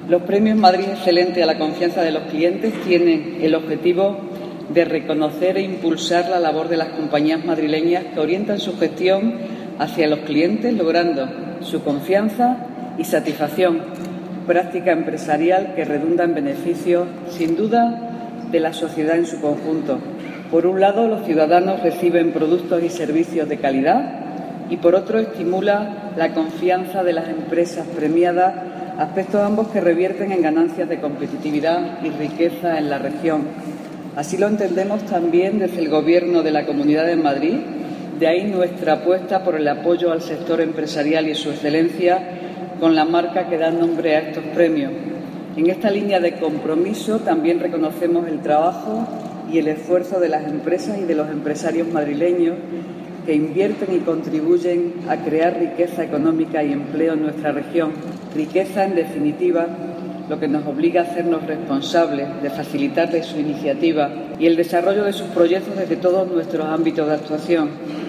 Los premios Madrid Excelente a la confianza de los clientes tienen el objetivo de reconocer e impulsar la labor de las compañías madrileñas que orientan su gestión hacia los clientes, logrando su confianza y satisfacción, práctica empresarial que redunda en beneficio, sin duda, de la sociedad en su conjunto. Por un lado, los ciudadanos reciben productos y servicios de calidad y, por otro, estimula la confianza de las empresas premiadas, aspectos ambos que revierten en ganancias de competitividad y riqueza en la región. Así lo entendemos también desde el Gobierno de la Comunidad de Madrid, de ahí nuestra apuesta por el apoyo al sector empresarial y su excelencia con la marca que da nombre a estos premios. En esta línea de compromiso también reconocemos el trabajo y el esfuerzo de las empresas y de los empresarios madrileños que invierten y contribuyen a crear riqueza económica y empleo en nuestra región. Riqueza, en definitiva, lo que nos obliga a hacernos responsables de facilitarles su iniciativa y el desarrollo de sus proyectos desde todos nuestros ámbitos de actuación.